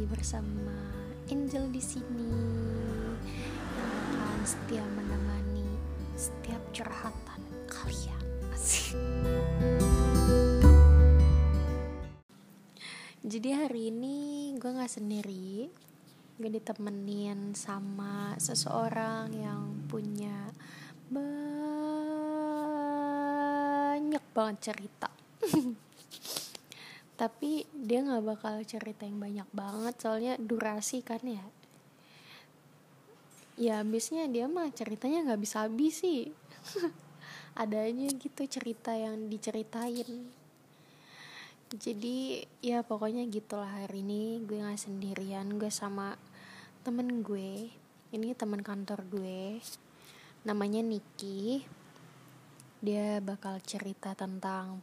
lagi bersama Angel di sini yang akan setia menemani setiap curhatan kalian. Asik. Jadi hari ini gue nggak sendiri, gue ditemenin sama seseorang yang punya banyak banget cerita. Tapi dia gak bakal cerita yang banyak banget, soalnya durasi kan ya. Ya abisnya dia mah ceritanya gak habis-habis sih. Ada aja gitu cerita yang diceritain. Jadi ya pokoknya gitulah, hari ini gue gak sendirian, gue sama temen gue. Ini temen kantor gue, namanya Niki. Dia bakal cerita tentang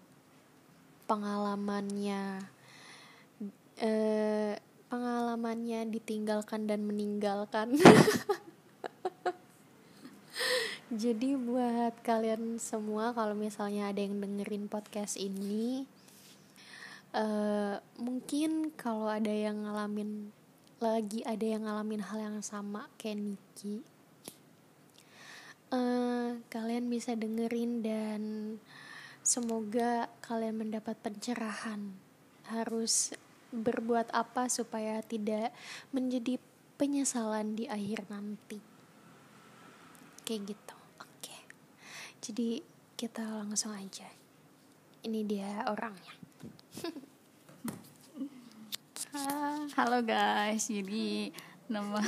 pengalamannya ditinggalkan dan meninggalkan. Jadi buat kalian semua, kalau misalnya ada yang dengerin podcast ini, mungkin kalau ada yang ngalamin hal yang sama kayak Niki, kalian bisa dengerin dan semoga kalian mendapat pencerahan harus berbuat apa supaya tidak menjadi penyesalan di akhir nanti. Kayak gitu. Oke. Jadi kita langsung aja. Ini dia orangnya. Halo guys, jadi nama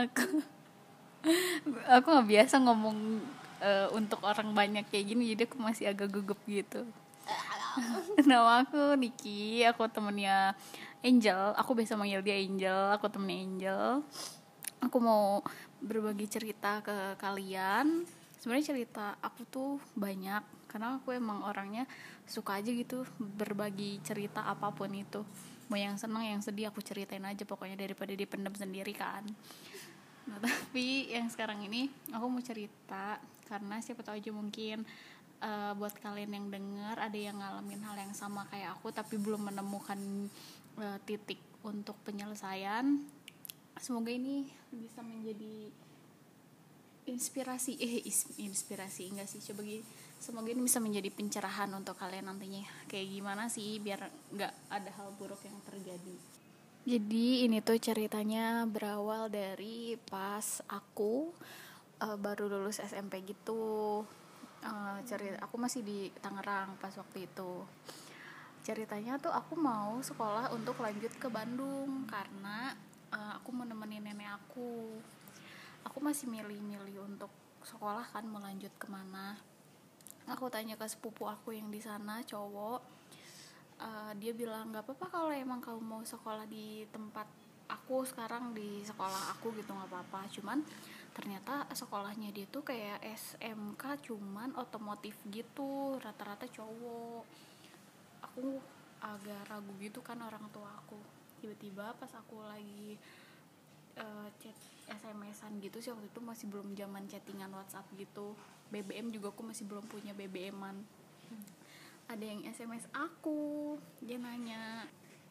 aku nggak biasa ngomong untuk orang banyak kayak gini, jadi aku masih agak gugup gitu. Nama aku Niki, aku temennya Angel, aku biasa manggil dia Angel, aku temennya Angel. Aku mau berbagi cerita ke kalian. Sebenarnya cerita aku tuh banyak, karena aku emang orangnya suka aja gitu berbagi cerita apapun itu. Mau yang senang yang sedih aku ceritain aja pokoknya, daripada dipendam sendiri kan. Nah, tapi yang sekarang ini aku mau cerita karena siapa tahu aja mungkin buat kalian yang dengar ada yang ngalamin hal yang sama kayak aku tapi belum menemukan titik untuk penyelesaian. Semoga ini bisa menjadi inspirasi enggak sih, semoga ini bisa menjadi pencerahan untuk kalian nantinya kayak gimana sih biar nggak ada hal buruk yang terjadi. Jadi ini tuh ceritanya berawal dari pas aku baru lulus SMP gitu. Aku masih di Tangerang pas waktu itu. Ceritanya tuh aku mau sekolah untuk lanjut ke Bandung karena aku mau nemenin nenek aku. Aku masih milih-milih untuk sekolah kan mau lanjut kemana. Aku tanya ke sepupu aku yang di sana cowok. Dia bilang nggak apa-apa kalau emang kamu mau sekolah di tempat aku sekarang, di sekolah aku gitu nggak apa-apa. Cuman ternyata sekolahnya dia tuh kayak SMK cuman otomotif gitu, rata-rata cowok. Aku agak ragu gitu kan orang tua aku. Tiba-tiba pas aku lagi chat SMS-an gitu sih, waktu itu masih belum zaman chattingan WhatsApp gitu. BBM juga aku masih belum punya BBM-an. Ada yang SMS aku, dia nanya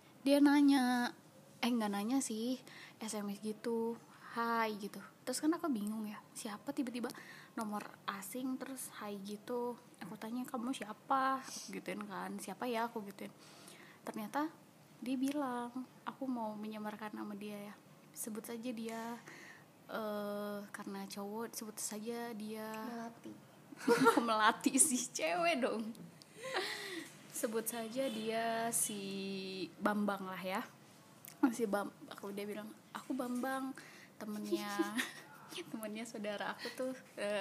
nggak nanya sih, SMS gitu, hai gitu. Terus kan aku bingung ya, siapa tiba-tiba nomor asing terus hai gitu. Aku tanya kamu siapa, aku gituin kan, siapa ya aku gituin. Ternyata dia bilang aku mau menyamarkan nama dia ya, sebut saja dia karena cowok sebut saja dia Melati. Melati sih, cewek dong. Sebut saja dia si Bambang lah ya. Dia bilang aku Bambang, temennya saudara aku tuh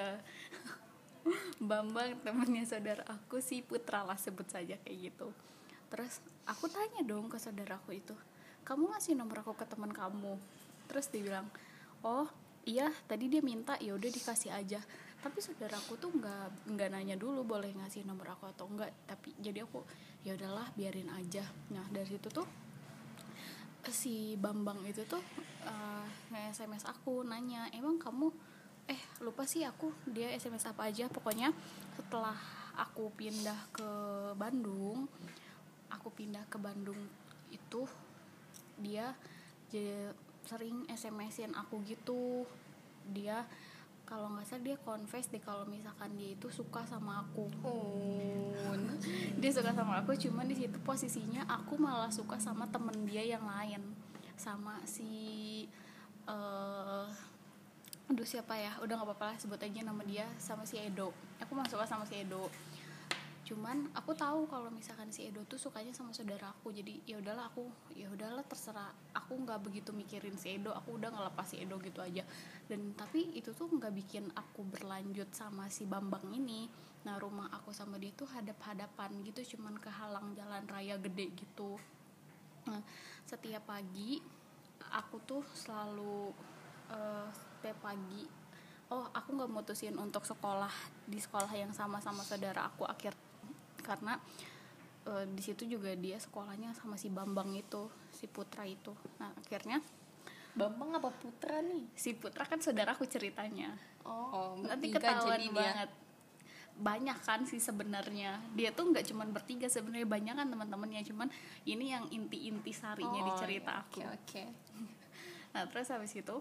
Bambang temennya saudara aku si Putra lah, sebut saja kayak gitu. Terus aku tanya dong ke saudaraku itu, kamu ngasih nomor aku ke teman kamu? Terus dia bilang, oh iya tadi dia minta, ya udah dikasih aja. Tapi saudaraku tuh nggak nanya dulu boleh ngasih nomor aku atau enggak. Tapi jadi aku ya udahlah biarin aja. Nah dari situ tuh si Bambang itu tuh nge-SMS aku nanya, emang kamu lupa sih aku dia SMS apa aja. Pokoknya setelah aku pindah ke Bandung itu dia Dia sering SMS-in aku gitu. Dia kalau nggak salah dia confess deh kalau misalkan dia itu suka sama aku. Dia suka sama aku, cuman di situ posisinya aku malah suka sama temen dia yang lain, sama si aduh siapa ya, udah nggak apa-apa lah sebut aja nama dia, sama si Edo. Aku masuk sama si Edo, cuman aku tahu kalau misalkan si Edo tuh sukanya sama saudara aku. Jadi ya udahlah terserah, aku nggak begitu mikirin si Edo, aku udah ngelepas si Edo gitu aja. Dan tapi itu tuh nggak bikin aku berlanjut sama si Bambang ini. Nah rumah aku sama dia tuh hadap-hadapan gitu, cuman kehalang jalan raya gede gitu. Nah, setiap pagi aku tuh selalu setiap pagi aku nggak mutusin untuk sekolah di sekolah yang sama saudara aku karena di situ juga dia sekolahnya sama si Bambang itu, si Putra itu. Nah akhirnya Bambang apa Putra nih? si Putra kan saudaraku ceritanya. Nanti bertiga ketahuan jadi banget. Banyak kan sih sebenarnya, dia tuh nggak cuman bertiga sebenarnya, banyak kan teman-temannya, cuman ini yang inti-inti sarinya di cerita aku. Oke. Nah terus habis itu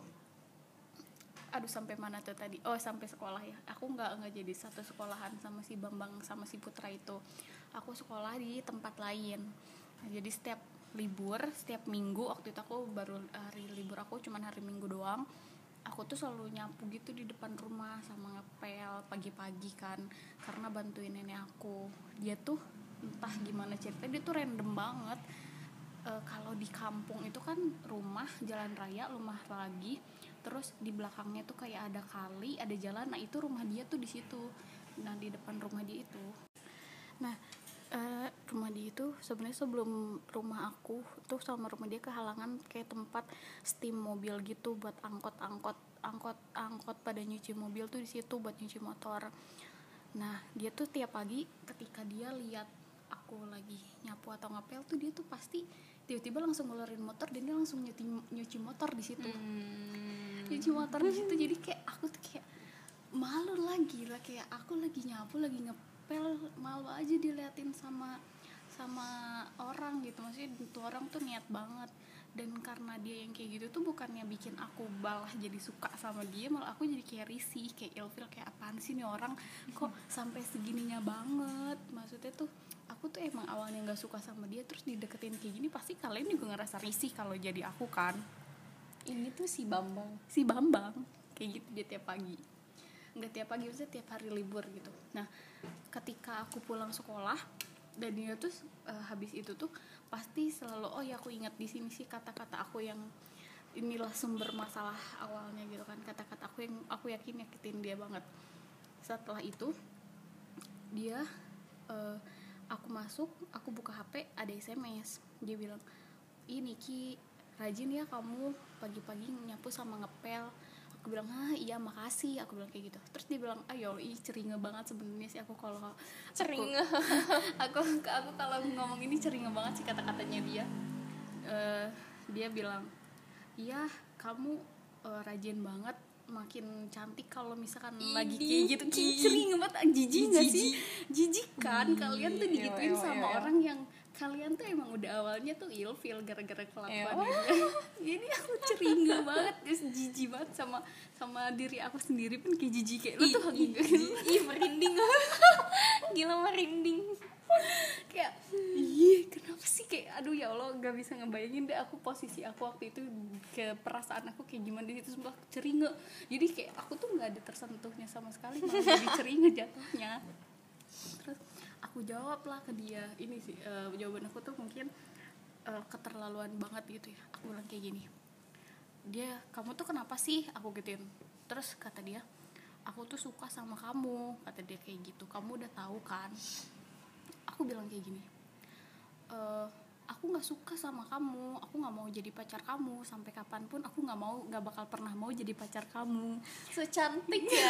sampai mana tuh tadi? Sampai sekolah ya. Aku nggak jadi satu sekolahan sama si Bambang sama si Putra itu. Aku sekolah di tempat lain. Nah, jadi setiap libur, setiap minggu, waktu itu aku baru hari libur aku cuman hari Minggu doang. Aku tuh selalu nyapu gitu di depan rumah sama ngepel pagi-pagi kan, karena bantuin nenek aku. Dia tuh entah gimana ceritanya, dia tuh random banget. Kalau di kampung itu kan rumah, jalan raya, rumah lagi, terus di belakangnya tuh kayak ada kali, ada jalan. Nah itu rumah dia tuh di situ. Nah di depan rumah dia itu. Nah rumah dia itu sebenarnya sebelum rumah aku tuh sama rumah dia kehalangan kayak tempat steam mobil gitu, buat angkot pada nyuci mobil tuh di situ, buat nyuci motor. Nah dia tuh tiap pagi ketika dia lihat aku lagi nyapu atau ngepel tuh, dia tuh pasti tiba-tiba langsung ngeluarin motor dan dia langsung nyuci motor di situ. Nyuci motor di situ. Jadi kayak aku tuh kayak malu lagi lah, kayak aku lagi nyapu, lagi ngepel, malu aja diliatin sama orang gitu. Maksudnya tuh orang tuh niat banget. Dan karena dia yang kayak gitu tuh bukannya bikin aku malah jadi suka sama dia, malah aku jadi kayak risih, kayak ilfil, kayak apaan sih nih orang kok sampai segininya banget. Maksudnya tuh aku tuh emang awalnya nggak suka sama dia, terus dideketin kayak gini, pasti kalian juga ngerasa risih kalau jadi aku kan. Ini tuh si Bambang Kayak gitu dia tiap pagi. Nggak tiap pagi, maksudnya tiap hari libur gitu. Nah ketika aku pulang sekolah dan dia tuh habis itu tuh pasti selalu aku ingat di sini sih kata-kata aku yang inilah sumber masalah awalnya gitu kan. Kata-kata aku yang aku yakin nyakitin dia banget. Setelah itu dia aku masuk, aku buka HP, ada SMS. Dia bilang, "Ih Niki, rajin ya kamu pagi-pagi nyapu sama ngepel." Aku bilang, iya makasih, aku bilang kayak gitu. Terus dia bilang, ceringe banget sebenarnya sih aku kalau ceringe. Aku kalau ngomong ini ceringe banget sih kata-katanya dia. Dia bilang, "Iya, kamu rajin banget, makin cantik kalau misalkan lagi kayak gitu." Ceringe banget, jijik nggak sih? Jijik kan, kalian tuh digituin sama orang yang kalian tuh emang udah awalnya tuh ilfil gara-gara kelakuan gitu. Jadi aku ceringe banget, terus jijik banget sama diri aku sendiri pun kayak jijik, kayak lu tuh merinding. Gila merinding. Kayak kenapa sih, kayak aduh ya Allah, nggak bisa ngebayangin deh aku posisi aku waktu itu, ke perasaan aku kayak gimana di situ, sumpah ceringe. Jadi kayak aku tuh nggak ada tersentuhnya sama sekali, malah jadi ceringe jatuhnya. Terus aku jawab lah ke dia, ini sih jawaban aku tuh mungkin keterlaluan banget gitu ya. Aku bilang kayak gini, "Kamu tuh kenapa sih?" Aku gituin. Terus kata dia, "Aku tuh suka sama kamu," kata dia kayak gitu. "Kamu udah tahu kan?" Aku bilang kayak gini, "Aku nggak suka sama kamu, aku nggak mau jadi pacar kamu, sampai kapanpun aku nggak bakal pernah mau jadi pacar kamu." Secantik ya.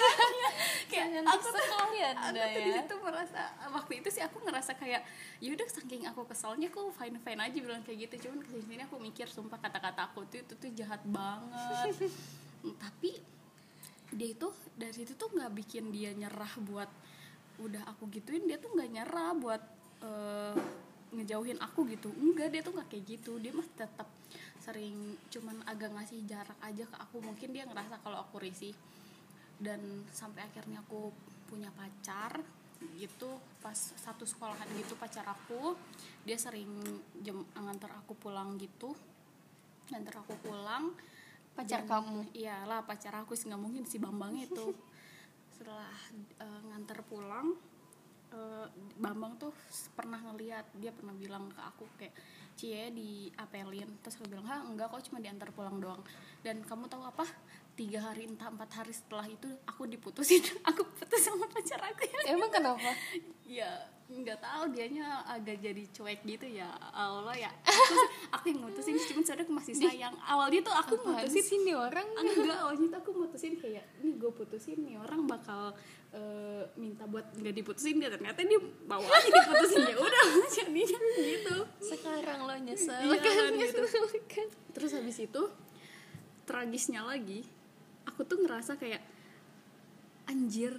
Kayak aku sekali ada ya. Itu merasa waktu itu sih aku ngerasa kayak ya udah, saking aku keselnya aku fine aja bilang kayak gitu. Cuman kesini aku mikir, sumpah kata-kata aku tuh itu tuh jahat banget. Tapi dia itu dari situ tuh nggak bikin dia nyerah buat udah aku gituin. Dia tuh nggak nyerah buat ngejauhin aku gitu. Enggak, dia tuh nggak kayak gitu, dia mah tetap sering cuman agak ngasih jarak aja ke aku. Mungkin dia ngerasa kalau aku risih. Dan sampai akhirnya aku punya pacar gitu, pas satu sekolahan gitu pacar aku, dia sering nganter aku pulang gitu, nganter aku pulang. Pacar Dan, kamu? iyalah pacar aku sih, nggak mungkin si Bambang itu. Setelah nganter pulang, Bambang tuh pernah ngeliat, dia pernah bilang ke aku kayak, Cie diapelin. Terus aku bilang, enggak kok, cuma diantar pulang doang. Dan kamu tahu apa, 3 hari entah 4 hari setelah itu aku diputusin. Aku putus sama pacar aku ya. Emang kenapa? Ya nggak tahu, dianya agak jadi cuek gitu ya Allah ya. Aku yang mutusin, cuma sebenarnya aku masih sayang. Awalnya tuh aku mutusin sih nih orang. enggak, awalnya tuh aku mutusin kayak, nih gue putusin nih orang bakal minta buat nggak diputusin dia, ternyata dia bawa aja diputusin. Ya udah jadinya gitu. Sekarang lo nyesel Iya, kan? gitu. Terus habis itu tragisnya lagi, aku tuh ngerasa kayak anjir,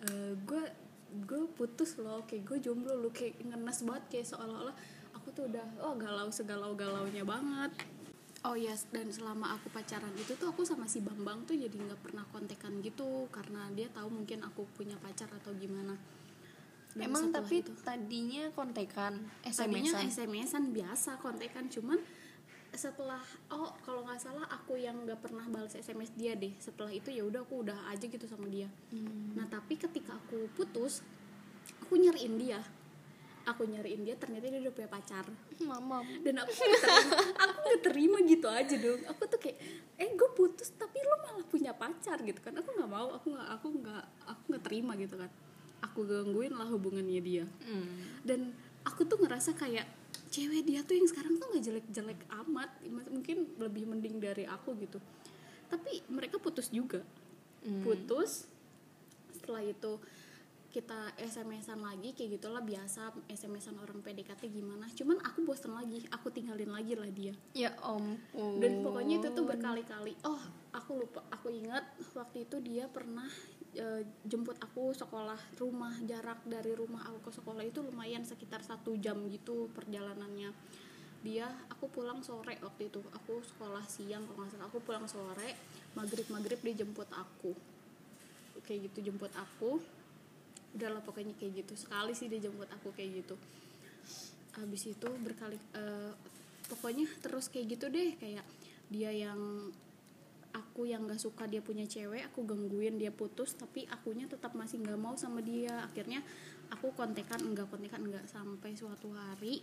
gue putus loh, kayak gue jomblo loh, kayak ngenes banget, kayak seolah-olah aku tuh udah galau segalau-galaunya banget. Oh yes, dan selama aku pacaran itu tuh aku sama si Bambang tuh jadi nggak pernah kontekan gitu, karena dia tahu mungkin aku punya pacar atau gimana. Dan Emang setelah tapi itu, tadinya kontekan, tadinya SMS-an. SMS-an biasa, kontekan, cuman setelah kalau nggak salah aku yang nggak pernah balas SMS dia deh. Setelah itu ya udah, aku udah aja gitu sama dia. Nah tapi ketika aku putus, aku nyariin dia, ternyata dia udah punya pacar. Mamam. Dan aku nggak terima gitu aja dong. Aku tuh kayak, gue putus tapi lo malah punya pacar gitu kan. Aku nggak mau, aku nggak terima gitu kan. Aku gangguin lah hubungannya dia. Dan aku tuh ngerasa kayak cewek dia tuh yang sekarang tuh nggak jelek-jelek amat, mungkin lebih mending dari aku gitu. Tapi mereka putus juga. Putus. Setelah itu kita SMS-an lagi, kayak gitulah biasa SMS-an orang PDKT gimana. Cuman aku bosan lagi, aku tinggalin lagi lah dia. Ya ampun. Dan pokoknya itu tuh berkali-kali. Aku lupa, aku ingat waktu itu dia pernah jemput aku sekolah, rumah, jarak dari rumah aku ke sekolah itu lumayan sekitar 1 jam gitu perjalanannya. Aku pulang sore waktu itu, aku sekolah siang kalau nggak salah, aku pulang sore, maghrib dia jemput aku, kayak gitu, jemput aku. Udahlah pokoknya kayak gitu, sekali sih dia jemput aku kayak gitu. Habis itu pokoknya terus kayak gitu deh, kayak dia yang aku yang nggak suka dia punya cewek, aku gangguin dia putus, tapi akunya tetap masih nggak mau sama dia. Akhirnya aku kontekan enggak, sampai suatu hari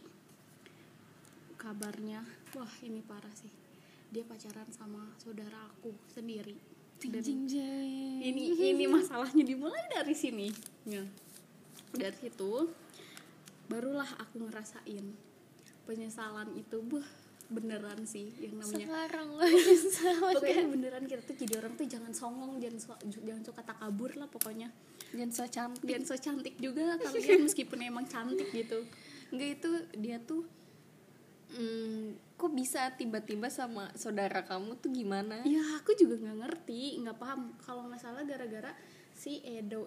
kabarnya, wah ini parah sih, dia pacaran sama saudara aku sendiri. Dan ini masalahnya dimulai dari sini ya. Dari situ barulah aku ngerasain penyesalan itu. Beneran sih yang namanya sekarang lo nyesel. Pokoknya beneran kita tuh jadi orang tuh jangan songong, jangan suka takabur lah pokoknya. Jangan so So cantik juga kalian meskipun emang cantik gitu. Enggak, itu dia tuh kok bisa tiba-tiba sama saudara kamu tuh gimana? Ya aku juga nggak ngerti, nggak paham. Kalau nggak salah gara-gara si Edo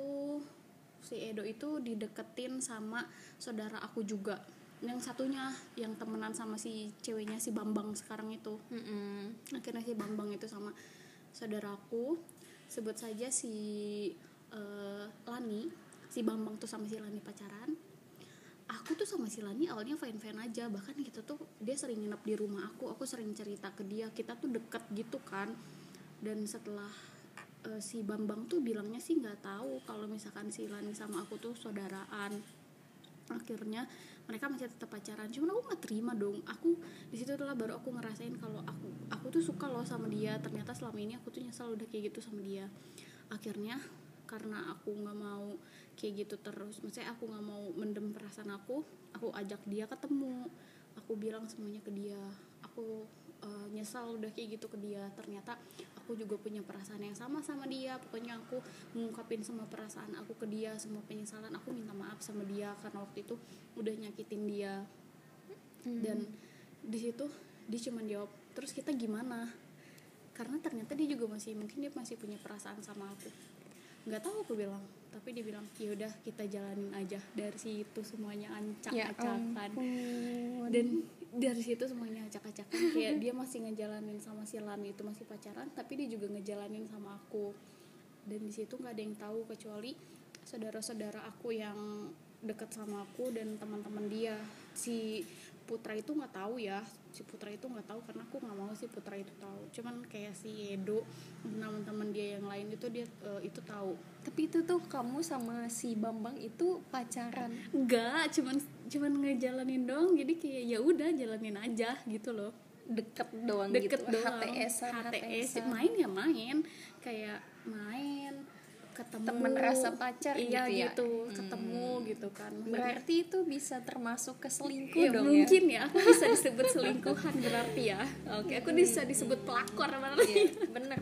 itu dideketin sama saudara aku juga, yang satunya yang temenan sama si ceweknya si Bambang sekarang itu. Akhirnya si Bambang itu sama saudaraku, sebut saja si Lani. Si Bambang tuh sama si Lani pacaran. Aku tuh sama si Lani awalnya fine-fine aja, bahkan kita tuh dia sering nginep di rumah aku sering cerita ke dia, kita tuh deket gitu kan. Dan setelah si Bambang tuh bilangnya sih nggak tahu kalau misalkan si Lani sama aku tuh saudaraan. Akhirnya mereka masih tetap pacaran, cuman aku nggak terima dong. Aku di situ adalah baru aku ngerasain kalau aku tuh suka loh sama dia. Ternyata selama ini aku tuh nyesel udah kayak gitu sama dia. Akhirnya karena aku nggak mau kayak gitu terus, maksudnya aku nggak mau mendem perasaan aku ajak dia ketemu, aku bilang semuanya ke dia. Aku nyesal udah kayak gitu ke dia. Ternyata aku juga punya perasaan yang sama dia. Pokoknya aku mengungkapin semua perasaan aku ke dia, semua penyesalan. Aku minta maaf sama dia karena waktu itu udah nyakitin dia. Dan di situ dia cuma jawab, terus kita gimana? Karena ternyata dia juga mungkin dia masih punya perasaan sama aku. Nggak tahu, aku bilang tapi dia bilang ya udah kita jalanin aja. Dari situ semuanya Ya acak-acakan. ampun. Dan dari situ semuanya acak-acakan. Kayak dia masih ngejalanin sama si Lani itu, masih pacaran, tapi dia juga ngejalanin sama aku. Dan di situ nggak ada yang tahu kecuali saudara-saudara aku yang deket sama aku dan teman-teman dia. Si Putra itu nggak tahu ya, si Putra itu nggak tahu karena aku nggak mau si Putra itu tahu. Cuman kayak si Edo dan teman-teman dia yang lain itu dia itu tahu. Tapi itu tuh kamu sama si Bambang itu pacaran? Enggak, cuman ngejalanin doang. Jadi kayak ya udah jalanin aja gitu loh. Deket doang Deket gitu. doang. HTS main ya main, kayak main ketemu temen rasa pacar iya, gitu ya? ketemu gitu kan. Berarti itu bisa termasuk ke selingkuh Ya dong mungkin ya, aku bisa disebut selingkuhan berarti ya. Oke, aku bisa disebut pelakor berarti. Iya, bener.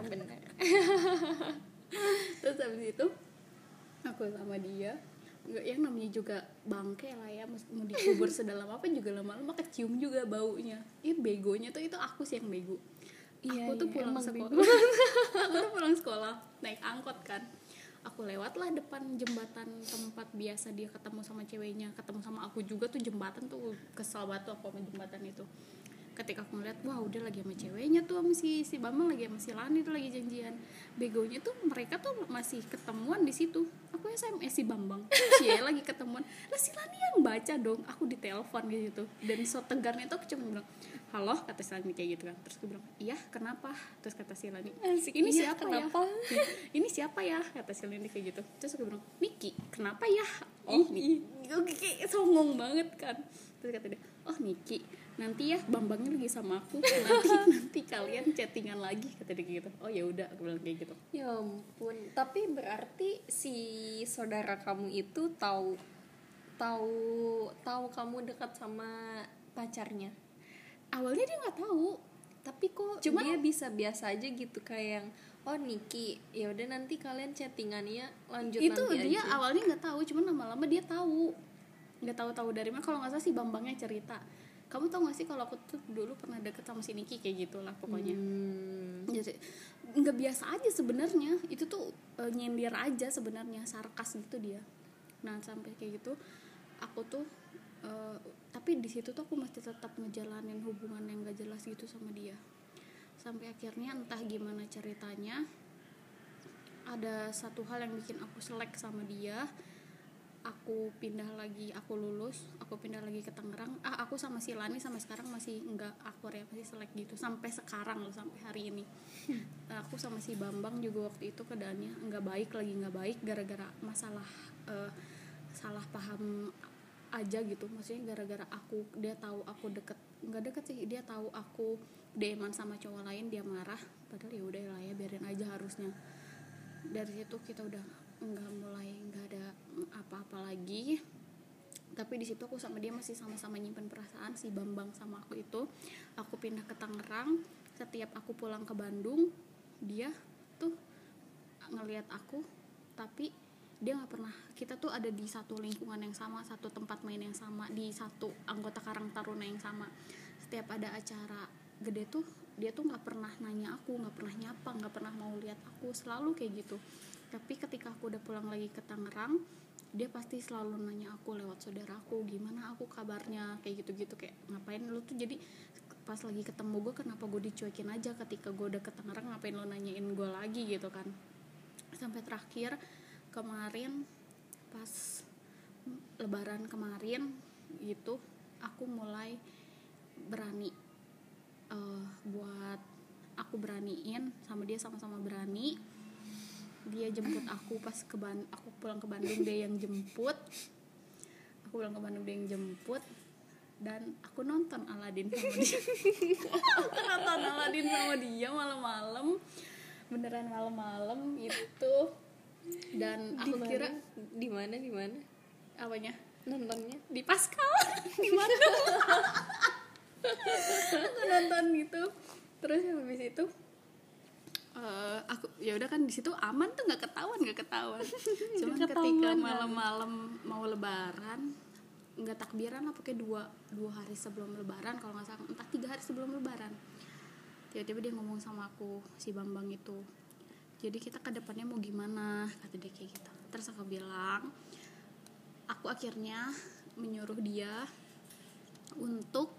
Terus habis itu aku sama dia, yang namanya juga bangke lah ya, mau dikubur sedalam apa juga lama-lama kecium juga baunya. Begonya tuh itu aku sih yang bego. Iya, Aku tuh iya, pulang emang sekolah. bego. Aku tuh pulang sekolah naik angkot kan. Aku lewatlah depan jembatan tempat biasa dia ketemu sama ceweknya, ketemu sama aku juga tuh jembatan tuh, kesel banget tuh aku sama jembatan itu. Ketika aku ngeliat, wah udah lagi sama ceweknya tuh, sama si Bambang lagi sama si Lani tuh lagi janjian. Begonya tuh mereka tuh masih ketemuan di situ. Aku SMS si Bambang, cie lagi ketemuan. Lah si Lani yang baca dong, aku ditelepon gitu. Dan so tegarnya tuh aku cuma bilang, halo, kata si Lani kayak gitu kan. Terus aku bilang, iya kenapa? Terus kata si Lani, ini Iya, siapa kenapa? ya? Ini siapa ya? Kata si Lani kayak gitu. Terus aku bilang, Niki, kenapa ya? Oh Niki, kayak songong banget kan. Terus kata dia, oh Niki, nanti ya Bambangnya lagi sama aku, nanti kalian chattingan lagi, kata dia gitu. Oh ya udah, aku bilang kayak gitu. Ya ampun. Tapi berarti si saudara kamu itu tahu kamu dekat sama pacarnya. Awalnya dia nggak tahu, Tapi kok Cuma- dia bisa biasa aja gitu, kayak yang oh Niki, ya udah nanti kalian chattingannya lanjut itu nanti dia aja. awalnya nggak tahu, cuman lama-lama dia tahu. Nggak tahu dari mana. Kalau nggak salah si Bambangnya cerita, kamu tahu nggak sih kalau aku tuh dulu pernah deket sama si Niki kayak gitulah pokoknya. Jadi nggak biasa aja sebenarnya, itu tuh nyindir aja sebenarnya, sarkas gitu dia. Nah sampai kayak gitu aku tuh tapi di situ tuh aku masih tetap ngejalanin hubungan yang gak jelas gitu sama dia. Sampai akhirnya entah gimana ceritanya, ada satu hal yang bikin aku selek sama dia. Aku pindah lagi, aku lulus, aku pindah lagi ke Tangerang. Aku sama si Lani sampai sekarang masih enggak akur ya, masih selek gitu sampai sekarang loh, sampai hari ini. Aku sama si Bambang juga waktu itu keadaannya enggak baik gara-gara masalah salah paham aja gitu. Maksudnya gara-gara dia tahu aku nggak deket sih, dia tahu aku DM-an sama cowok lain, dia marah. Padahal ya udah lah ya, biarin aja harusnya. Dari situ kita udah nggak ada apa-apa lagi. Tapi di situ aku sama dia masih sama-sama nyimpen perasaan, si Bambang sama aku itu. Aku pindah ke Tangerang, setiap aku pulang ke Bandung dia tuh ngelihat aku, tapi dia nggak pernah, kita tuh ada di satu lingkungan yang sama, satu tempat main yang sama, di satu anggota Karang Taruna yang sama. Setiap ada acara gede tuh dia tuh nggak pernah nanya aku, nggak pernah nyapa, nggak pernah mau lihat aku, selalu kayak gitu. Tapi ketika aku udah pulang lagi ke Tangerang, dia pasti selalu nanya aku lewat saudaraku, gimana aku kabarnya, kayak gitu-gitu, kayak ngapain lu tuh. Jadi pas lagi ketemu gue, kenapa gue dicuekin aja, ketika gue udah ke Tangerang ngapain lo nanyain gue lagi gitu kan. Sampai terakhir kemarin pas lebaran kemarin gitu, aku mulai berani buat aku beraniin sama dia, sama-sama berani. Dia jemput aku pas aku pulang ke Bandung, dia yang jemput. Aku pulang ke Bandung, dia yang jemput. Dan aku nonton Aladin sama dia. Aku nonton Aladin sama dia malam-malam, beneran malam-malam itu. Dan aku kira di mana apanya, nontonnya di Pascal di Bandung. Aku nonton gitu, terus habis itu aku ya udah kan di situ aman tuh, nggak ketahuan. Cuman ketika malam-malam mau lebaran, nggak takbiran lah, pokoknya dua hari sebelum lebaran kalau nggak salah, entah 3 hari sebelum lebaran, tiba-tiba dia ngomong sama aku, si Bambang itu, jadi kita ke depannya mau gimana, kata dia kayak gitu. Terus aku bilang, aku akhirnya menyuruh dia untuk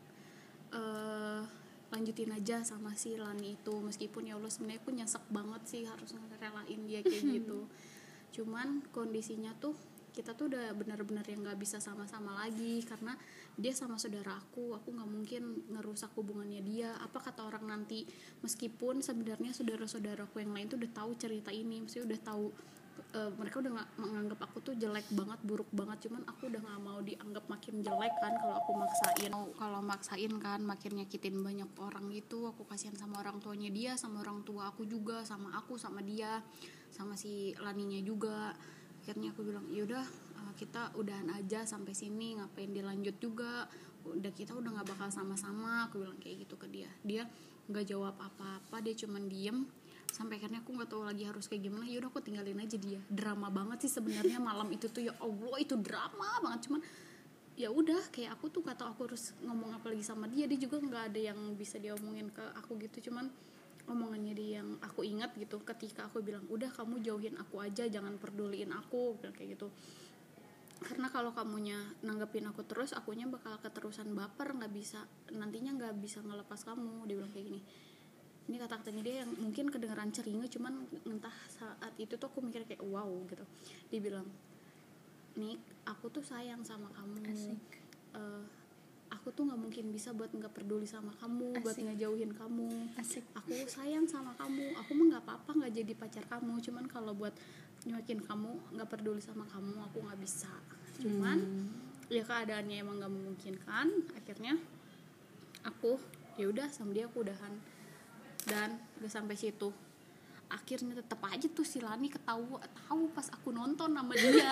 lanjutin aja sama si Lani itu, meskipun ya Allah sebenarnya aku nyesek banget sih harus ngerelain dia kayak gitu. Cuman kondisinya tuh kita tuh udah benar-benar yang nggak bisa sama-sama lagi karena dia sama saudara aku nggak mungkin ngerusak hubungannya dia. Apa kata orang nanti, meskipun sebenarnya saudara-saudaraku yang lain tuh udah tahu cerita ini, mesti udah tahu, mereka udah menganggap aku tuh jelek banget, buruk banget, cuman aku udah nggak mau dianggap makin jelek kan kalau aku maksain. Kalau maksain kan makin nyakitin banyak orang gitu. Aku kasihan sama orang tuanya dia, sama orang tua aku juga, sama aku, sama dia, sama si Laninya juga. Akhirnya aku bilang yaudah, kita udahan aja sampai sini, ngapain dilanjut juga, kita udah nggak bakal sama-sama. Aku bilang kayak gitu ke dia nggak jawab apa-apa, dia cuman diem. Sampai akhirnya aku nggak tahu lagi harus kayak gimana. Yaudah aku tinggalin aja dia. Drama banget sih sebenarnya malam itu tuh, ya Allah itu drama banget. Cuman ya udah, kayak aku tuh nggak tahu aku harus ngomong apa lagi sama dia juga nggak ada yang bisa diomongin ke aku gitu. Cuman omongannya dia yang aku ingat gitu ketika aku bilang udah kamu jauhin aku aja, jangan peduliin aku, bilang kayak gitu. Karena kalau kamunya nanggepin aku terus, akunya bakal keterusan baper, nantinya nggak bisa ngelepas kamu. Dia bilang kayak gini. Ini kata-katanya dia yang mungkin kedengeran ceringe, cuman entah saat itu tuh aku mikir kayak wow gitu. Dia bilang, Nik, aku tuh sayang sama kamu. Aku tuh nggak mungkin bisa buat nggak peduli sama kamu, buat ngejauhin kamu. Aku sayang sama kamu. Aku mah nggak apa-apa nggak jadi pacar kamu, cuman kalau buat nyuakin kamu, nggak peduli sama kamu, aku nggak bisa. Cuman ya keadaannya emang nggak memungkinkan. Akhirnya aku ya udah sama dia aku udahan. Dan gak sampai situ, akhirnya tetap aja tuh si Lani tahu pas aku nonton sama dia.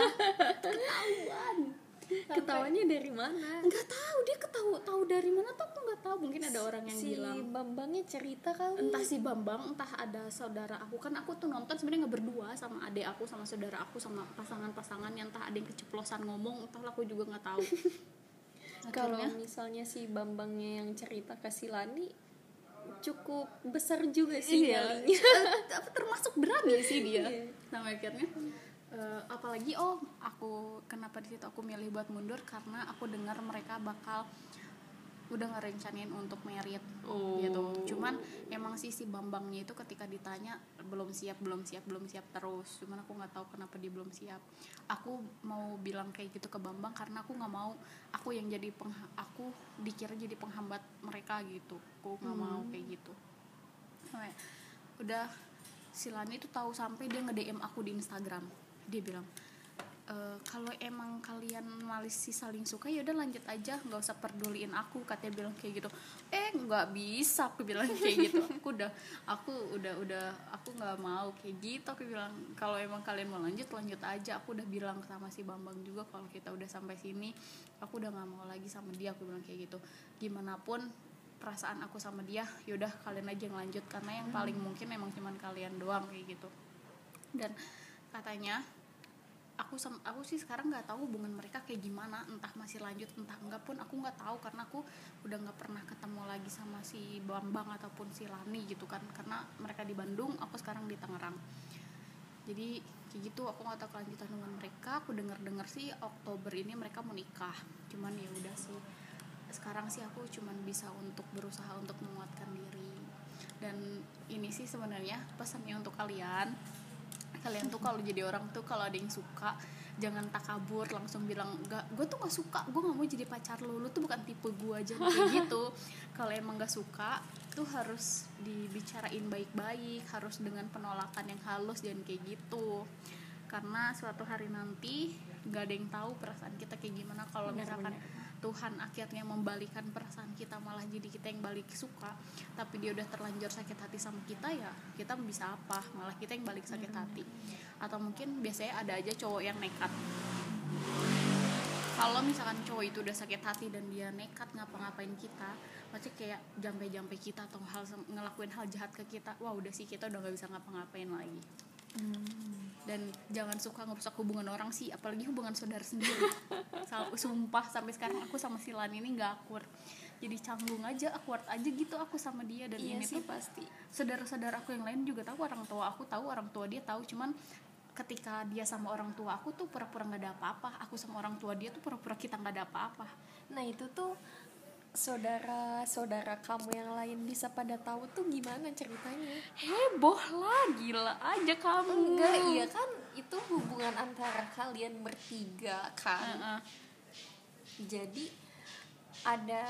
Ketawanya dari mana? Nggak tahu, dia tahu dari mana tuh aku nggak tahu. Mungkin ada orang yang bilang si Bambangnya cerita kali. Entah si Bambang, entah ada saudara aku. Kan aku tuh nonton sebenarnya nggak berdua, sama adik aku, sama saudara aku, sama pasangan-pasangan yang entah ada yang keceplosan ngomong, entah aku juga nggak tahu. Kalau misalnya si Bambangnya yang cerita ke si Lani, cukup besar juga sih nyalinya. Termasuk berani sih dia. Sampai akhirnya apalagi aku kenapa di situ aku milih buat mundur, karena aku dengar mereka bakal udah ngerencanain untuk merit gitu. Cuman emang si Bambangnya itu ketika ditanya belum siap terus. Cuman aku nggak tahu kenapa dia belum siap. Aku mau bilang kayak gitu ke Bambang karena aku nggak mau aku yang jadi aku dikira jadi penghambat mereka gitu. Aku nggak mau kayak gitu. Udah si Lani itu tahu sampai dia nge-DM aku di Instagram. Dia bilang, kalau emang kalian masih saling suka ya udah lanjut aja, nggak usah peduliin aku, katanya bilang kayak gitu. Nggak bisa, aku bilang kayak gitu. Aku nggak mau kayak gitu. Aku bilang kalau emang kalian mau lanjut aja. Aku udah bilang sama si Bambang juga kalau kita udah sampai sini aku udah nggak mau lagi sama dia. Aku bilang kayak gitu. Gimana pun perasaan aku sama dia, yaudah kalian aja yang lanjut, karena yang paling mungkin emang cuman kalian doang kayak gitu. Dan katanya aku sih sekarang nggak tahu hubungan mereka kayak gimana, entah masih lanjut entah enggak pun aku nggak tahu, karena aku udah nggak pernah ketemu lagi sama si Bambang ataupun si Lani gitu kan, karena mereka di Bandung, aku sekarang di Tangerang. Jadi kayak gitu, aku nggak tahu kelanjutan dengan mereka. Aku dengar sih Oktober ini mereka mau nikah, cuman ya udah sih sekarang sih aku cuman bisa untuk berusaha untuk menguatkan diri. Dan ini sih sebenarnya pesannya untuk kalian tuh kalau jadi orang tuh kalau ada yang suka jangan takabur langsung bilang enggak, gue tuh nggak suka, gue nggak mau jadi pacar lu tuh bukan tipe gue aja kayak gitu. Kalau emang nggak suka tuh harus dibicarain baik-baik, harus dengan penolakan yang halus, jangan kayak gitu, karena suatu hari nanti nggak ada yang tahu perasaan kita kayak gimana. Kalau misalkan Tuhan akhirnya membalikan perasaan kita, malah jadi kita yang balik suka, tapi dia udah terlanjur sakit hati sama kita, ya kita bisa apa, malah kita yang balik sakit hati. Atau mungkin biasanya ada aja cowok yang nekat. Kalau misalkan cowok itu udah sakit hati dan dia nekat ngapa-ngapain kita, maksudnya kayak jampe-jampe kita atau ngelakuin hal jahat ke kita, wah udah sih kita udah gak bisa ngapa-ngapain lagi. Dan jangan suka ngerusak hubungan orang sih, apalagi hubungan saudara sendiri. Sumpah sampai sekarang aku sama si Lan ini nggak awkward, jadi canggung aja, awkward aja gitu aku sama dia. Dan iya ini sih tuh pasti saudara-saudara aku yang lain juga tahu, orang tua aku tahu, orang tua dia tahu, cuman ketika dia sama orang tua aku tuh pura-pura nggak ada apa-apa, aku sama orang tua dia tuh pura-pura kita nggak ada apa-apa. Nah itu tuh saudara-saudara kamu yang lain bisa pada tahu tuh gimana ceritanya? Heboh lah, gila aja kamu. Enggak, iya kan itu hubungan antara kalian bertiga kan. Jadi ada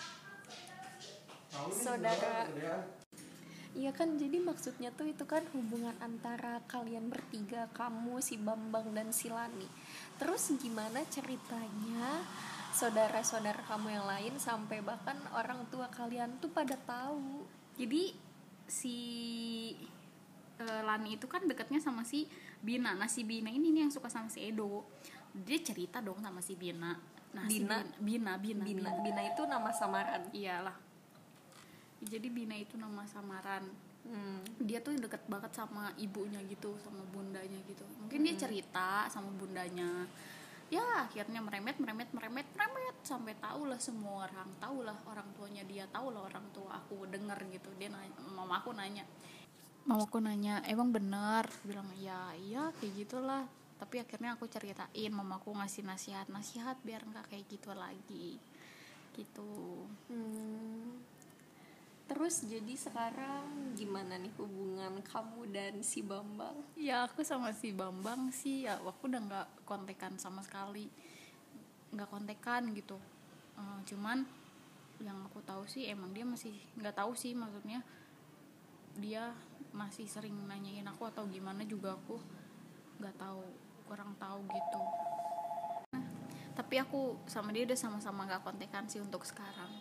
saudara. Iya kan, jadi maksudnya tuh itu kan hubungan antara kalian bertiga, kamu, si Bambang dan si Lani. Terus gimana ceritanya saudara-saudara kamu yang lain sampai bahkan orang tua kalian tuh pada tahu? Jadi si Lani itu kan dekatnya sama si Bina. Nah si Bina ini nih yang suka sama si Edo. Dia cerita dong sama si Bina. Nah Bina? si Bina Bina itu nama samaran. Iyalah. Jadi Bina itu nama samaran. Dia tuh deket banget sama ibunya gitu, sama bundanya gitu. Mungkin dia cerita sama bundanya. Ya akhirnya meremet sampai tahulah semua orang, tahulah orang tuanya dia, tahulah orang tua aku denger gitu. Dia nanya, mamaku nanya, emang bener? Bilang iya kayak gitulah. Tapi akhirnya aku ceritain, mamaku ngasih nasihat biar nggak kayak gitu lagi gitu. Terus jadi sekarang gimana nih hubungan kamu dan si Bambang? Ya aku sama si Bambang sih ya aku udah nggak kontekan sama sekali, nggak kontekan gitu. Cuman yang aku tahu sih emang dia masih nggak tahu sih, maksudnya dia masih sering nanyain aku atau gimana juga aku nggak tahu, kurang tahu gitu. Tapi aku sama dia udah sama-sama nggak kontekan sih untuk sekarang.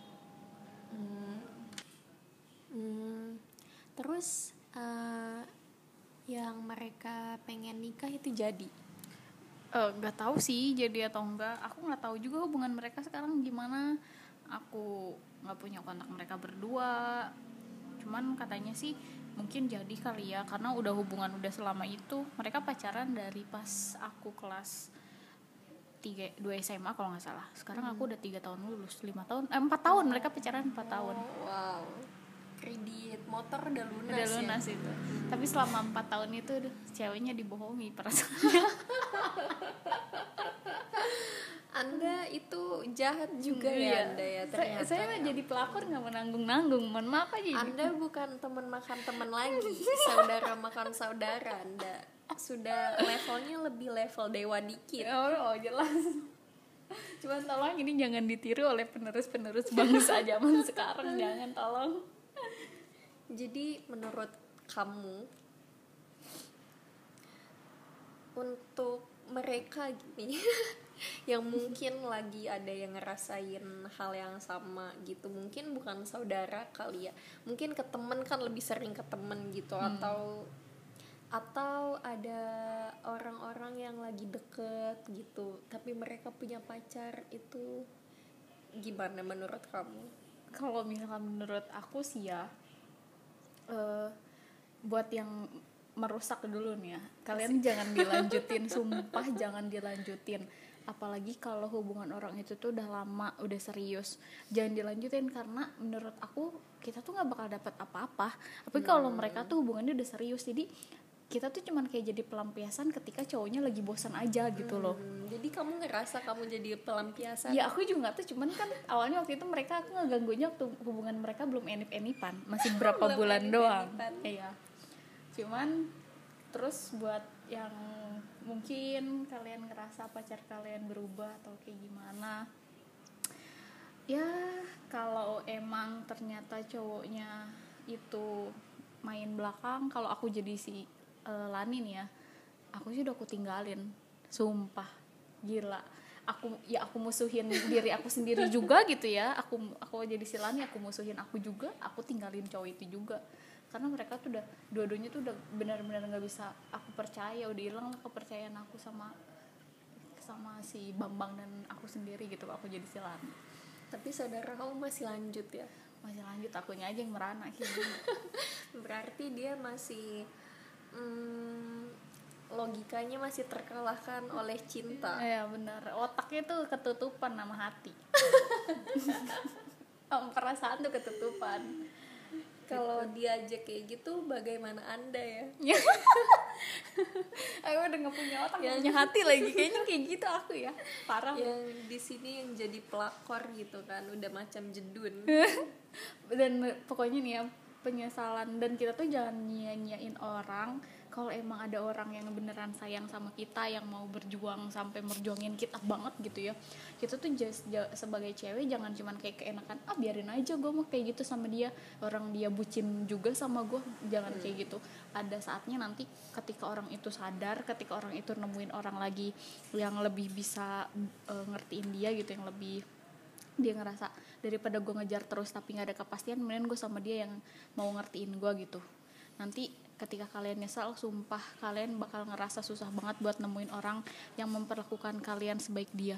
Terus yang mereka pengen nikah itu jadi? Nggak tahu sih jadi atau enggak. Aku nggak tahu juga hubungan mereka sekarang gimana. Aku nggak punya kontak mereka berdua. Cuman katanya sih mungkin jadi kali ya, karena udah hubungan udah selama itu. Mereka pacaran dari pas aku kelas 2 SMA kalau nggak salah. Sekarang aku udah 3 tahun lulus, 4 tahun mereka pacaran 4 tahun. Wow. Kredit motor udah lunas ya? Itu. Tapi selama 4 tahun itu ceweknya dibohongi perasaannya. Anda itu jahat juga ya Anda ya ternyata. Saya jadi pelakor nggak menanggung. Mohon maaf aja. Anda bukan teman makan teman lagi, saudara makan saudara. Anda sudah levelnya lebih level dewa dikit. Oh jelas. Cuman tolong ini jangan ditiru oleh penerus bangsa zaman sekarang, jangan tolong. Jadi menurut kamu untuk mereka gini yang mungkin lagi ada yang ngerasain hal yang sama gitu, mungkin bukan saudara kali ya, mungkin ke temen kan lebih sering ke temen gitu, atau ada orang-orang yang lagi deket gitu tapi mereka punya pacar, itu gimana menurut kamu? Kalau misalkan menurut aku sih ya, buat yang merusak dulu nih ya, kalian jangan dilanjutin. Sumpah jangan dilanjutin, apalagi kalau hubungan orang itu tuh udah lama, udah serius, jangan dilanjutin. Karena menurut aku kita tuh nggak bakal dapat apa-apa, tapi kalau mereka tuh hubungannya udah serius, jadi kita tuh cuman kayak jadi pelampiasan ketika cowoknya lagi bosan aja gitu loh. Jadi kamu ngerasa kamu jadi pelampiasan? Ya aku juga tuh, cuman kan awalnya waktu itu mereka, aku ngeganggunya waktu hubungan mereka belum enip-enipan, masih berapa bulan doang. Iya. Cuman terus buat yang mungkin kalian ngerasa pacar kalian berubah atau kayak gimana, ya kalau emang ternyata cowoknya itu main belakang, kalau aku jadi si Lani nih ya, aku sih udah aku tinggalin, sumpah gila. Aku musuhin diri aku sendiri juga gitu ya. Aku jadi si Lani, aku musuhin aku juga, aku tinggalin cowok itu juga. Karena mereka tuh udah dua-duanya tuh udah benar-benar nggak bisa aku percaya, udah hilang kepercayaan aku sama si Bambang dan aku sendiri gitu. Aku jadi si Lani. Tapi saudara kamu masih lanjut ya? Masih lanjut, akunya aja yang merana gitu. Berarti dia masih logikanya masih terkalahkan oleh cinta. Iya benar, otaknya tuh ketutupan sama hati. Perasaan tuh ketutupan. Kalau diajak kayak gitu, bagaimana Anda ya? Aku udah nggak punya otak, nggak punya hati lagi. Kayaknya kayak gitu aku ya, parah. Yang di sini yang jadi pelakor gitu kan, udah macam jedun. Dan pokoknya nih ya, penyesalan, dan kita tuh jangan nyanyain orang. Kalau emang ada orang yang beneran sayang sama kita, yang mau berjuang sampai merjuangin kita banget gitu ya, kita tuh sebagai cewek jangan cuman kayak keenakan, biarin aja gue mau kayak gitu sama dia, orang dia bucin juga sama gue, jangan kayak gitu. Ada saatnya nanti ketika orang itu sadar, ketika orang itu nemuin orang lagi yang lebih bisa ngertiin dia gitu, yang lebih dia ngerasa daripada gue ngejar terus tapi nggak ada kepastian, mending gue sama dia yang mau ngertiin gue gitu. Nanti ketika kalian nyesal, sumpah kalian bakal ngerasa susah banget buat nemuin orang yang memperlakukan kalian sebaik dia.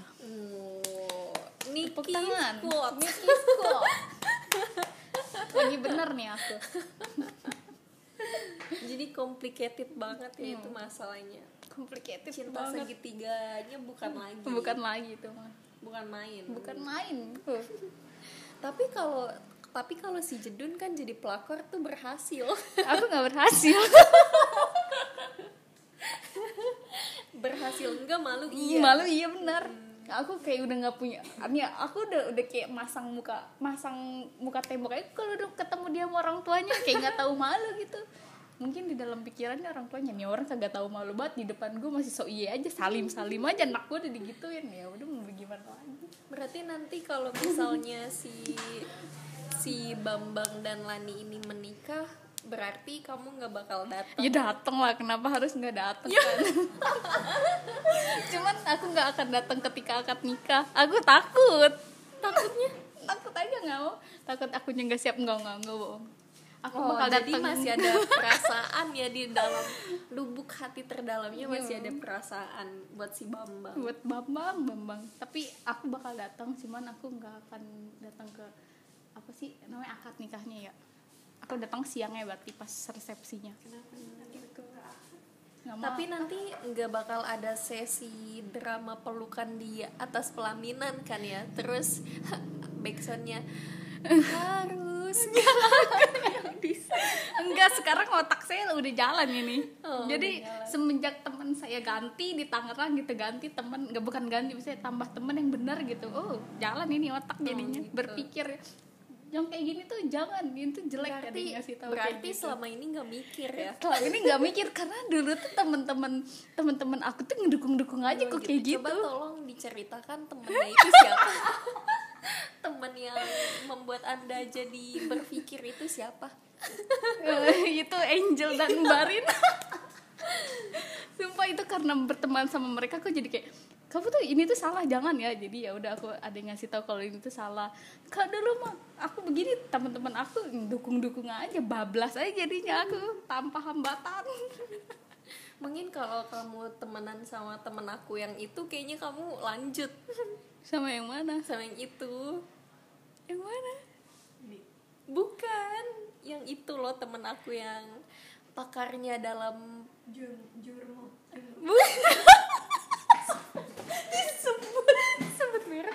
Tepuk tangan. Lagi bener nih aku. Jadi complicated banget ya itu masalahnya. Complicated Cinta banget. segitiganya bukan lagi Itu mah. Bukan main. Tapi kalau si jedun kan jadi pelakor tuh berhasil. Aku nggak berhasil. Berhasil enggak, malu iya. Malu iya benar. Aku kayak udah nggak punya. Aku udah kayak masang muka tembok aja kalau udah ketemu dia sama orang tuanya, kayak nggak tahu malu gitu. Mungkin di dalam pikirannya orang tuanya, nih orang kagak tahu malu banget, di depan gue masih so iya aja, salim aja, anak gue udah digituin, ya udah mau gimana lagi. Berarti nanti kalau misalnya si Bambang dan Lani ini menikah, berarti kamu nggak bakal datang. Ya dateng lah, kenapa harus nggak dateng kan? Cuman aku nggak akan datang ketika akad nikah. Aku takut aja, nggak mau. Takut akunya nggak siap, nggak bohong. Aku bakal jadi datang. masih ada perasaan ya di dalam lubuk hati terdalamnya, masih ada perasaan buat si Bambang. Buat Bambang. Tapi aku bakal datang, cuman aku nggak akan datang ke apa sih namanya akad nikahnya ya. Aku datang siangnya, berarti pas resepsinya. Kenapa gitu? Tapi nanti nggak bakal ada sesi drama pelukan di atas pelaminan kan ya? Terus backsoundnya harus enggak, sekarang otak saya udah jalan ini. Jadi jalan. semenjak teman saya ganti di Tangerang gitu, ganti teman, nggak bukan ganti, bisa tambah teman yang benar gitu. Jalan ini otak jadinya, gitu. berpikir yang kayak gini tuh jangan, itu jelek. Berarti selama ini nggak mikir ya? Selama ini nggak mikir, karena dulu tuh teman-teman aku tuh ngedukung aja kok kayak gitu. Coba tolong diceritakan temennya itu siapa? Teman yang membuat Anda jadi berpikir itu siapa? Itu Angel dan Barin. Sumpah itu karena berteman sama mereka, aku jadi kayak, kamu tuh ini tuh salah, jangan ya. Jadi ya udah, aku ada yang ngasih tahu kalau ini tuh salah. Kalau dulu mah aku begini, teman-teman aku dukung aja, bablas aja jadinya aku tanpa hambatan. Mungkin kalau kamu temenan sama temen aku yang itu, kayaknya kamu lanjut. Sama yang mana? Sama yang itu. Yang mana? Bukan, yang itu loh, temen aku yang pakarnya dalam jurmu. Sebut merek.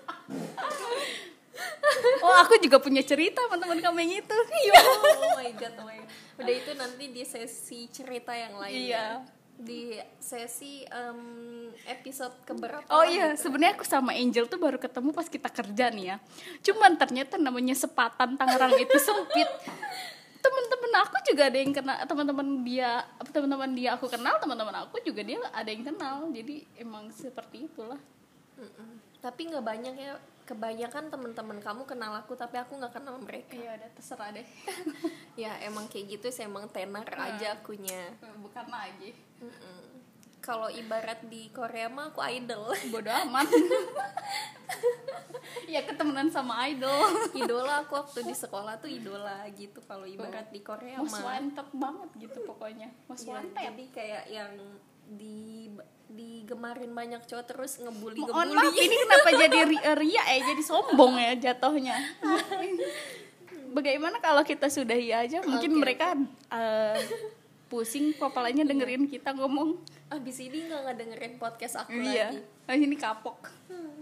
Aku juga punya cerita sama teman kamu yang itu. Oh my god. Udah, itu nanti di sesi cerita yang lain. Iya. Di sesi episode keberapa? Iya, sebenarnya aku sama Angel tuh baru ketemu pas kita kerja nih ya. Cuman ternyata namanya sepatan Tangerang itu sempit. Teman-teman aku juga ada yang kenal, teman-teman dia aku kenal, teman-teman aku juga dia ada yang kenal. Jadi emang seperti itulah. Tapi nggak banyak ya, kebanyakan teman-teman kamu kenal aku tapi aku nggak kenal mereka. Iya, udah terserah deh. Ya emang kayak gitu sih, emang tenar aja akunya. Bukan aja. Kalau ibarat di Korea mah aku idol. Bodoh amat. Ya ketemenan sama idol. Idola aku waktu di sekolah tuh idola gitu. Kalau ibarat di Korea Most mah wanted banget gitu pokoknya. Most ya, wanted. jadi kayak yang digemarin banyak cowok terus ngebully. Mohon maaf, ini kenapa jadi ria jadi sombong ya jatuhnya. Bagaimana kalau kita sudahi aja? Mungkin mereka pusing kepalanya dengerin kita ngomong. Abis ini nggak dengerin podcast aku lagi. Ini kapok.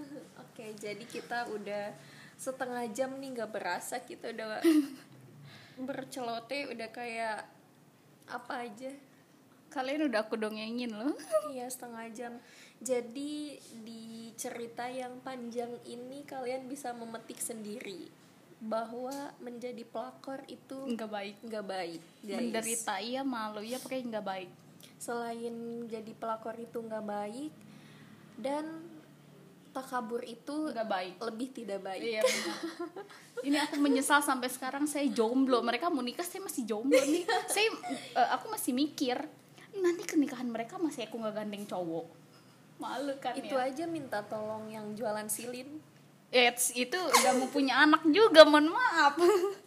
Oke, jadi kita udah setengah jam nih, nggak berasa kita udah berceloteh udah kayak apa aja. Kalian udah aku dongengin loh. Iya, setengah jam. Jadi di cerita yang panjang ini kalian bisa memetik sendiri bahwa menjadi pelakor itu Nggak baik. nggak baik, guys. Menderita iya, malu iya, pokoknya nggak baik. Selain jadi pelakor itu nggak baik, dan takabur itu Nggak baik. lebih tidak baik. Iya benar. Ini aku menyesal sampai sekarang saya jomblo. Mereka mau nikah, saya masih jomblo nih. Aku masih mikir nanti kenikahan mereka masih aku nggak gandeng cowok. Malu kan Itu ya. aja minta tolong yang jualan silin. Itu udah mau punya anak juga, mohon maaf.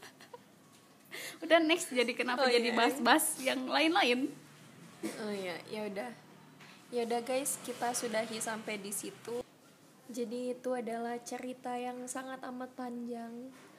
Udah next, jadi kenapa jadi bahas-bahas yang lain-lain? Oh iya, ya udah guys, kita sudahi sampai di situ. Jadi itu adalah cerita yang sangat amat panjang.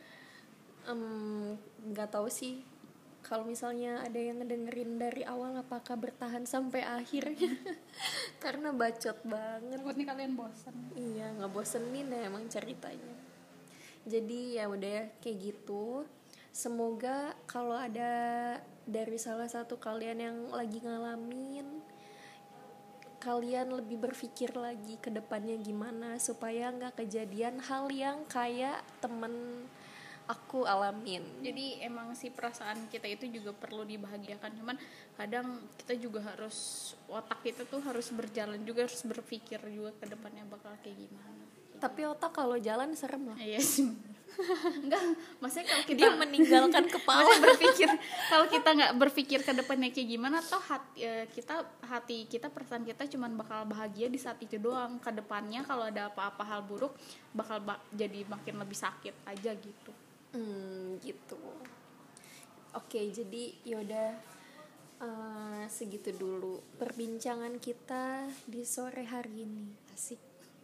Nggak tahu sih kalau misalnya ada yang ngedengerin dari awal apakah bertahan sampai akhir. Karena bacot banget. Takut nih kalian bosan. Iya, nggak bosenin ya emang ceritanya. Jadi ya udah ya, kayak gitu. Semoga kalau ada dari salah satu kalian yang lagi ngalamin, kalian lebih berpikir lagi ke depannya gimana supaya nggak kejadian hal yang kayak temen aku alamin. Jadi emang sih perasaan kita itu juga perlu dibahagiakan, cuman kadang kita juga harus, otak kita tuh harus berjalan juga, harus berpikir juga ke depannya bakal kayak gimana. Tapi otak kalau jalan serem lah. Iya sih. Enggak, maksudnya kalau kita Dia meninggalkan kepala. maksudnya berpikir, kalau kita nggak berpikir ke depannya kayak gimana, toh hati kita perasaan kita cuman bakal bahagia di saat itu doang. Ke depannya kalau ada apa-apa hal buruk bakal jadi makin lebih sakit aja gitu. Gitu. Oke, jadi yaudah segitu dulu perbincangan kita di sore hari ini. Asik.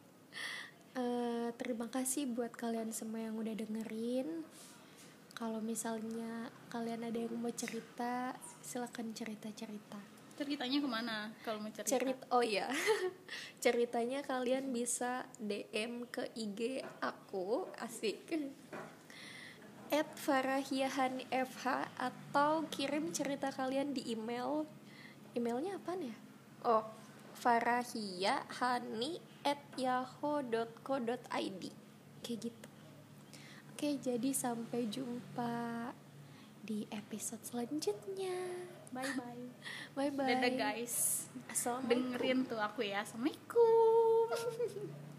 Terima kasih buat kalian semua yang udah dengerin. Kalau misalnya kalian ada yang mau cerita, silakan cerita. Ceritanya kemana kalau mau cerita? Oh iya. Ceritanya kalian bisa DM ke IG aku, asik. @farahiahanifh, atau kirim cerita kalian di email. Emailnya apaan ya? Oh, farahiyahani@yahoo.co.id, kayak gitu. Oke, jadi sampai jumpa di episode selanjutnya. Bye bye. Bye. Dadah guys. Assalamualaikum. Dengerin tuh aku ya. Assalamualaikum.